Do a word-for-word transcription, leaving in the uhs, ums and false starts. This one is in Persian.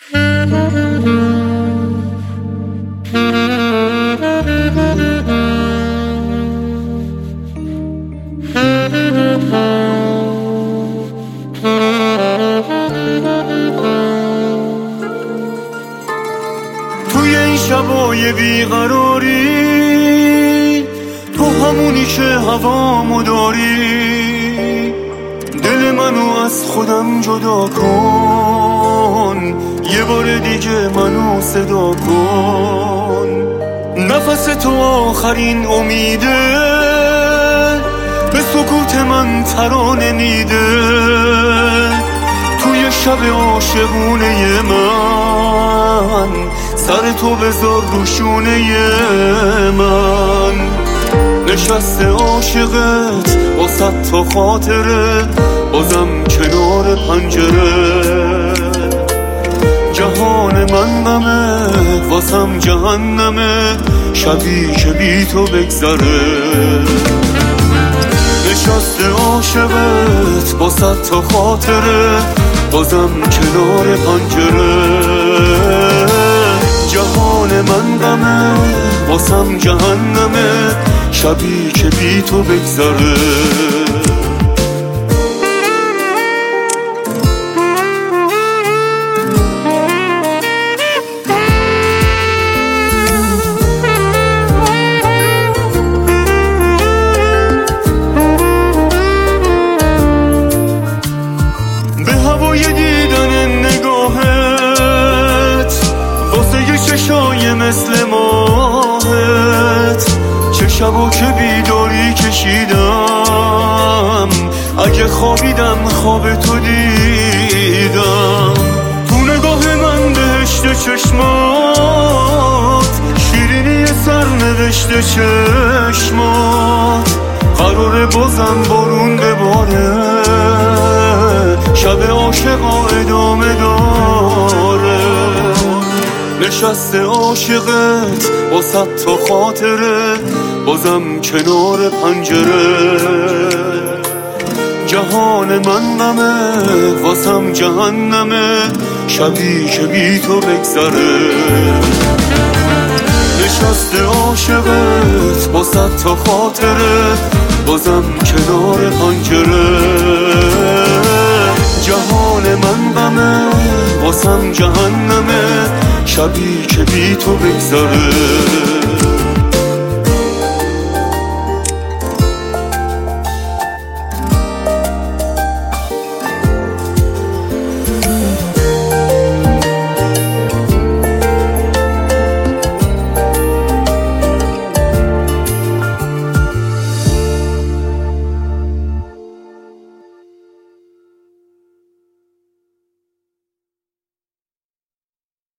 توی این شبای بیقراری تو همونی که هوامو داری، دل منو از خودم جدا کن، یه بار دیگه منو صدا کن. نفس تو آخرین امیده، به سکوت من ترانه میده. توی شب عاشقونه من سر تو بذار رو شونه من. نشسته عاشقت واسه تا خاطره، بازم کنار پنجره. جهان من غمه واسم جهنمه، شبی که بی تو بگذره. نشسته عاشقت واسه تا خاطره، بازم کنار پنجره. جهان من غمه واسم جهنمه، شبی که بی تو بگذره. به هوای دیدن نگاهت، واسه چشای مثل ماهت، چه شبا که بیداری کشیدم. اگه خوابیدم خواب تو دیدم. تو نگاه من بهشت چشمات، شیرینی سر نوشته چشمات. قراره بازم بارون بباره، شب عاشقا ادامه داره. نشسته عاشقت واسه تا خاطره، بازم کنار پنجره. جهان من غمه واسم جهنمه، شبی که بی تو بگذره. نشسته عاشقت واسه تا خاطره، بازم کنار پنجره. جهان من غمه واسم جهنمه، شبی که بی تو بگذره.